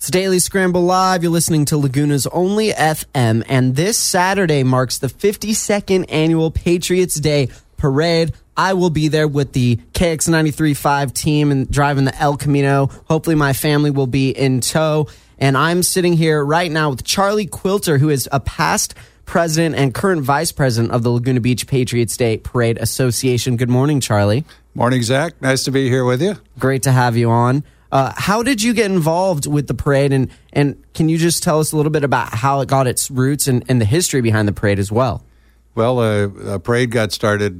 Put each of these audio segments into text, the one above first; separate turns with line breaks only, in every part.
It's Daily Scramble Live. You're listening to Laguna's only FM, and this Saturday marks the 52nd annual Patriots Day Parade. I will be there with the KX93.5 team and driving the El Camino. Hopefully my family will be in tow. And I'm sitting here right now with Charlie Quilter, who is a past president and current vice president of the Laguna Beach Patriots Day Parade Association. Good morning, Charlie.
Morning, Zach. Nice to be here with you.
Great to have you on. How did you get involved with the parade, and can you just tell us a little bit about how it got its roots and the history behind the parade as well?
Well, a parade got started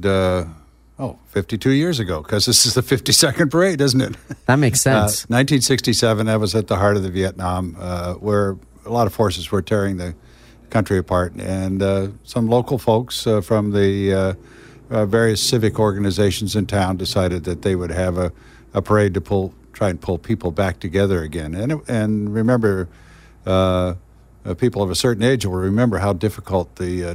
52 years ago, because this is the 52nd parade, isn't it?
That makes sense.
1967, that was at the heart of the Vietnam, where a lot of forces were tearing the country apart, and some local folks from the various civic organizations in town decided that they would have a parade to try and pull people back together again. And remember, people of a certain age will remember how difficult the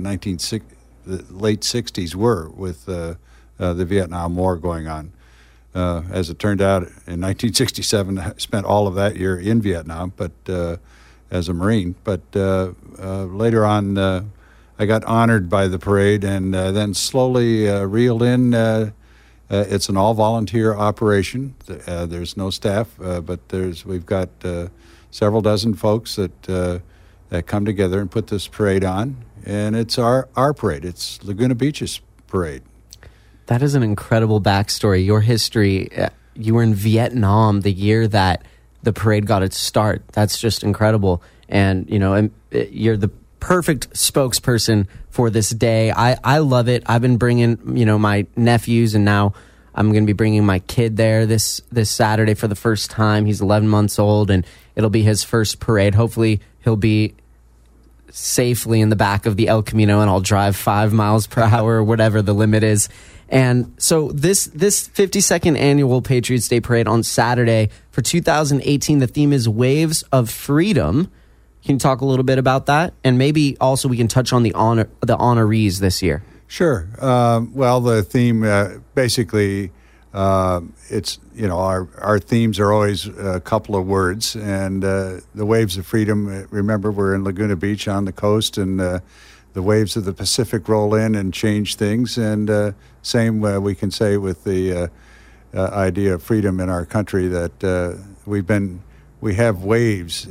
late 60s were with the Vietnam War going on. As it turned out, in 1967, I spent all of that year in Vietnam, but as a Marine. But later on, I got honored by the parade, and then slowly reeled in. It's an all-volunteer operation. There's no staff, but we've got several dozen folks that come together and put this parade on, and it's our parade. It's Laguna Beach's parade.
That is an incredible backstory. Your history, you were in Vietnam the year that the parade got its start. That's just incredible. And, you're the perfect spokesperson for this day. I love it. I've been bringing, my nephews, and now I'm going to be bringing my kid there this Saturday for the first time. He's 11 months old, and it'll be his first parade. Hopefully he'll be safely in the back of the El Camino, and I'll drive 5 miles per hour or whatever the limit is. And so this 52nd annual Patriots Day Parade on Saturday for 2018, the theme is Waves of Freedom. Can you talk a little bit about that? And maybe also we can touch on the honorees this year. Sure.
Well, the theme, basically, it's, our themes are always a couple of words. And the Waves of Freedom, remember, we're in Laguna Beach on the coast, and the waves of the Pacific roll in and change things. And same we can say with the idea of freedom in our country, that we have waves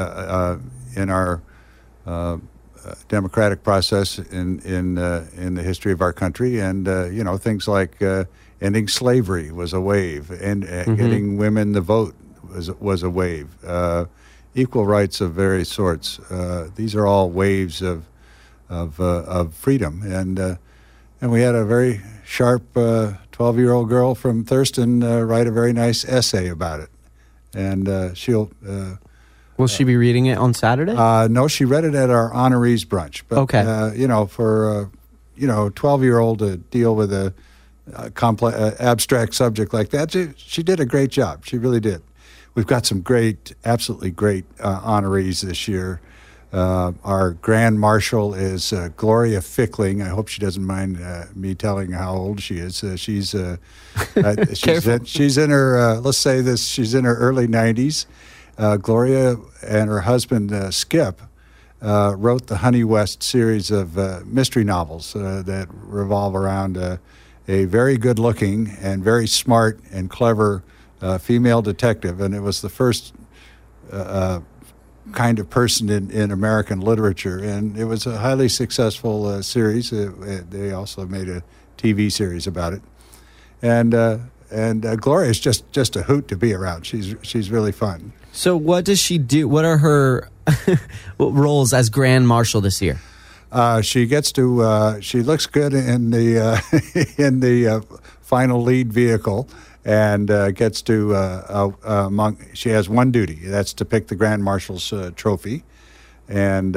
in our democratic process in the history of our country, and things like ending slavery was a wave, and getting women the vote was a wave. Equal rights of various sorts. These are all waves of freedom, and we had a very sharp 12-year-old girl from Thurston write a very nice essay about it, and she'll.
Will she be reading it on Saturday?
No, she read it at our honorees brunch. But,
okay.
For a 12-year-old to deal with a complex, abstract subject like that, she did a great job. She really did. We've got some absolutely great honorees this year. Our Grand Marshal is Gloria Fickling. I hope she doesn't mind me telling how old she is. She's in her, let's say this, she's in her early 90s. Gloria and her husband, Skip, wrote the Honey West series of mystery novels that revolve around a very good-looking and very smart and clever female detective, and it was the first kind of person in American literature, and it was a highly successful series. They also made a TV series about it, and Gloria is just a hoot to be around. She's really fun.
So what does she do? What are her roles as Grand Marshal this year?
She gets to. She looks good in the in the final lead vehicle, and gets to. She has one duty. That's to pick the Grand Marshal's trophy, and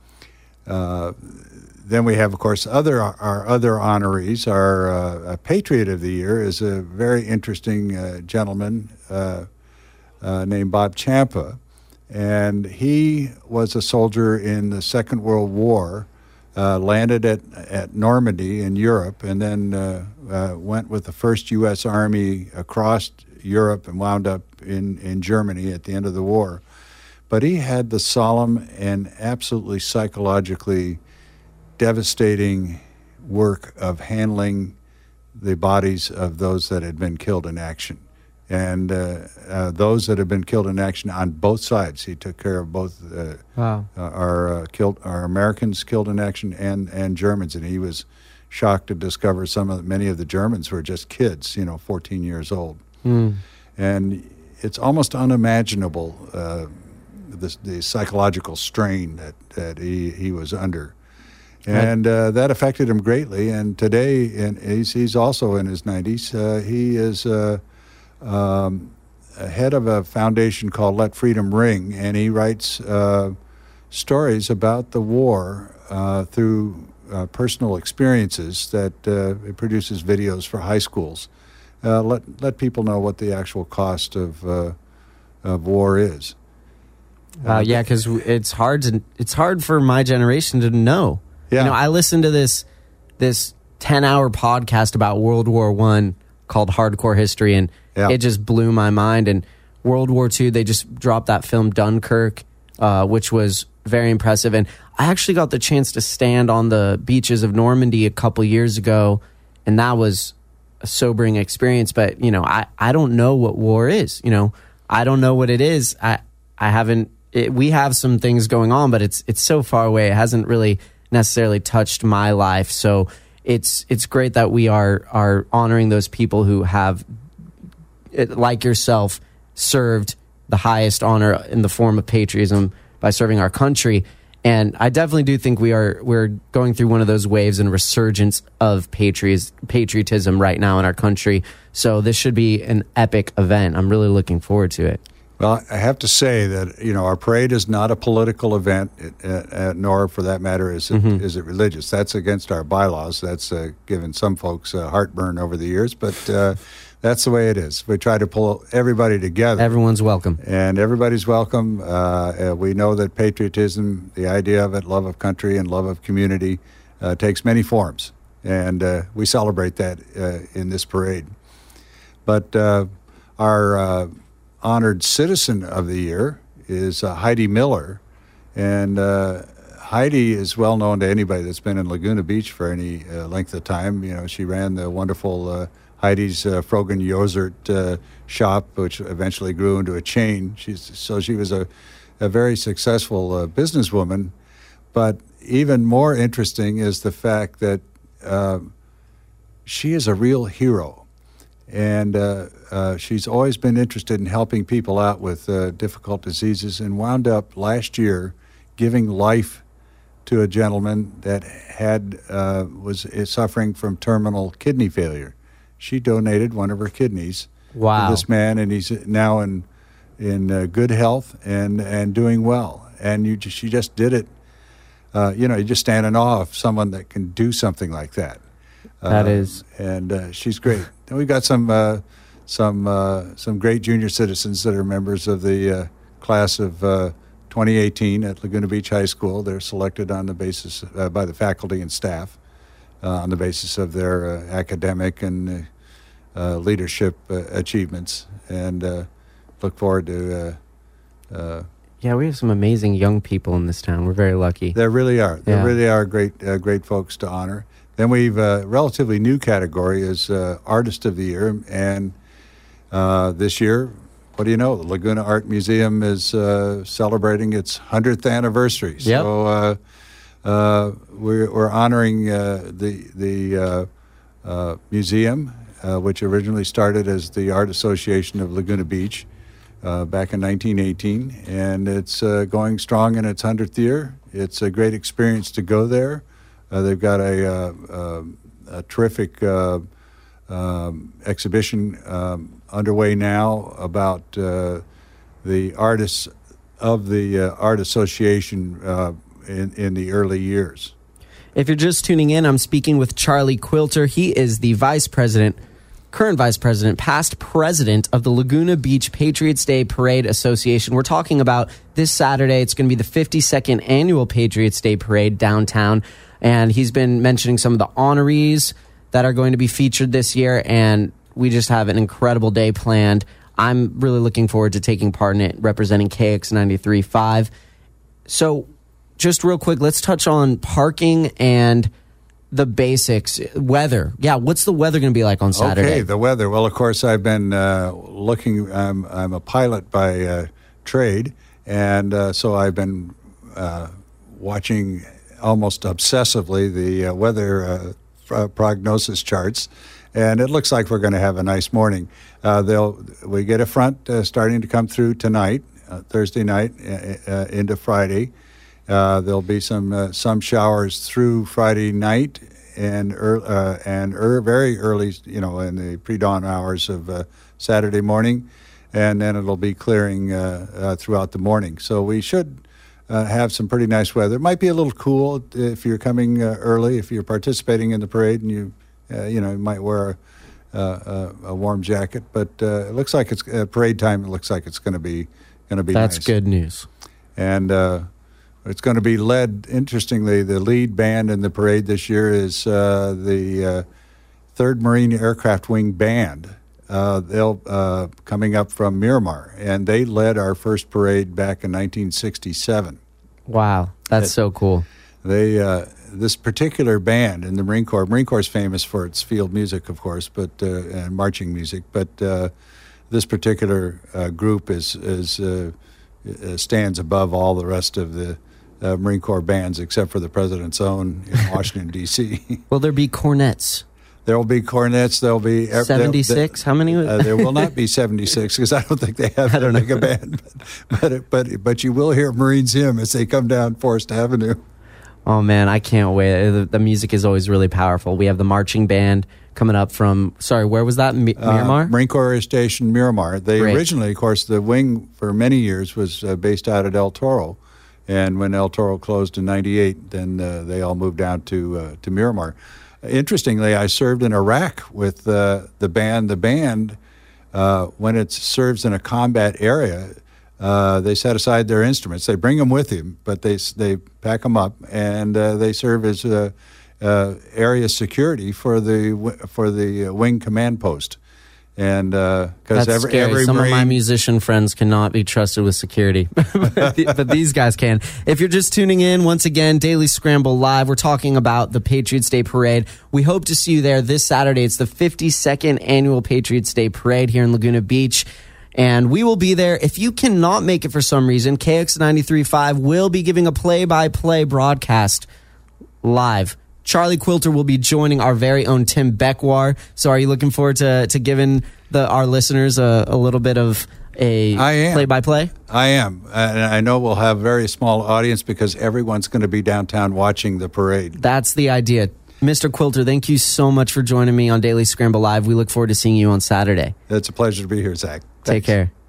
then we have, of course, our other honorees. Our Patriot of the Year is a very interesting gentleman named Bob Champa, and he was a soldier in the Second World War, landed at Normandy in Europe, and then went with the first U.S. Army across Europe and wound up in Germany at the end of the war. but he had the solemn and absolutely psychologically devastating work of handling the bodies of those that had been killed in action. And those that had been killed in action on both sides. He took care of both our Americans killed in action and Germans. And he was shocked to discover many of the Germans were just kids, 14 years old. And it's almost unimaginable the psychological strain that he was under. And that affected him greatly. And today, he's also in his 90s. He is head of a foundation called Let Freedom Ring, and he writes stories about the war through personal experiences that it produces videos for high schools. Let people know what the actual cost of war is.
Yeah, because it's hard for my generation to know.
Yeah.
I listened to this 10-hour podcast about World War I called Hardcore History, and it just blew my mind. And World War II, they just dropped that film Dunkirk, which was very impressive. And I actually got the chance to stand on the beaches of Normandy a couple years ago, and that was a sobering experience. But I don't know what war is. I don't know what it is. I haven't. We have some things going on, but it's so far away. It hasn't really necessarily touched my life. So it's great that we are honoring those people who have, like yourself, served the highest honor in the form of patriotism by serving our country. And I definitely do think we're going through one of those waves and resurgence of patriotism right now in our country. So this should be an epic event. I'm really looking forward to it.
Well, I have to say that our parade is not a political event, nor, for that matter, is it religious. That's against our bylaws. That's given some folks heartburn over the years, but that's the way it is. We try to pull everybody together.
Everyone's welcome,
and everybody's welcome. We know that patriotism, the idea of it, love of country and love of community, takes many forms, and we celebrate that in this parade. But our honored Citizen of the Year is Heidi Miller, and Heidi is well known to anybody that's been in Laguna Beach for any length of time. She ran the wonderful Heidi's Frogen Yogurt shop, which eventually grew into a chain. She was a very successful businesswoman, but even more interesting is the fact that she is a real hero. And she's always been interested in helping people out with difficult diseases, and wound up last year giving life to a gentleman that was suffering from terminal kidney failure. She donated one of her kidneys to this man, and he's now in good health and doing well. And she just did it. You just stand in awe of someone that can do something like that.
That is,
and she's great. And we've got some great junior citizens that are members of the class of 2018 at Laguna Beach High School. They're selected on the basis by the faculty and staff on the basis of their academic and leadership achievements, and look forward to.
Yeah, we have some amazing young people in this town. We're very lucky.
There really are. There really are great folks to honor. Then we've a relatively new category is Artist of the Year, and this year, what do you know? The Laguna Art Museum is celebrating its 100th anniversary. Yep. So we're honoring the museum, which originally started as the Art Association of Laguna Beach back in 1918, and it's going strong in its 100th year. It's a great experience to go there. They've got a terrific exhibition underway now about the artists of the Art Association in the early years.
If you're just tuning in, I'm speaking with Charlie Quilter. He is the current vice president, past president of the Laguna Beach Patriots Day Parade Association. We're talking about this Saturday. It's going to be the 52nd annual Patriots Day Parade downtown. And he's been mentioning some of the honorees that are going to be featured this year, and we just have an incredible day planned. I'm really looking forward to taking part in it, representing KX93.5. So just real quick, let's touch on parking and the basics. Weather. Yeah, what's the weather going to be like on Saturday?
Okay, the weather. Well, of course, I've been looking. I'm a pilot by trade, and so I've been watching almost obsessively the weather prognosis charts, and it looks like we're going to have a nice morning. We get a front starting to come through tonight, Thursday night, into Friday. There'll be some showers through Friday night and very early, in the pre-dawn hours of Saturday morning, and then it'll be clearing throughout the morning. So we should have some pretty nice weather. It might be a little cool if you're coming early, if you're participating in the parade, and you might wear a warm jacket. But it looks like it's parade time. It looks like it's going to be
That's
nice.
good news.
And it's going to be led, interestingly, the lead band in the parade this year is the 3rd Marine Aircraft Wing Band. They'll coming up from Miramar, and they led our first parade back in 1967.
Wow, that's so cool.
They this particular band in the Marine Corps is famous for its field music, of course, but and marching music. But this particular group stands above all the rest of the Marine Corps bands, except for the President's own in Washington, D.C.
Will there be cornets?
There will be cornets. There will be
76. How many?
There will not be 76 because I don't think they have that big a band. But you will hear Marines hymn as they come down Forest Avenue.
Oh man, I can't wait. The music is always really powerful. We have the marching band coming up from. Sorry, where was that? Miramar.
Marine Corps Air Station Miramar. They originally, of course, the wing for many years was based out at El Toro, and when El Toro closed in '98, then they all moved down to Miramar. Interestingly, I served in Iraq with the band. The band, when it serves in a combat area, they set aside their instruments. They bring them with them, but they pack them up, and they serve as area security for the wing command post. And because every
some
Marine,
of my musician friends cannot be trusted with security, but these guys can. If you're just tuning in, once again, Daily Scramble Live. We're talking about the Patriots Day Parade. We hope to see you there this Saturday. It's the 52nd annual Patriots Day Parade here in Laguna Beach, and we will be there. If you cannot make it for some reason, KX93.5 will be giving a play-by-play broadcast live. Charlie Quilter will be joining our very own Tim Beckwar. So are you looking forward to giving our listeners a little bit of a play-by-play?
I am. And I know we'll have a very small audience because everyone's going to be downtown watching the parade.
That's the idea. Mr. Quilter, thank you so much for joining me on Daily Scramble Live. We look forward to seeing you on Saturday.
It's a pleasure to be here, Zach. Thanks.
Take care.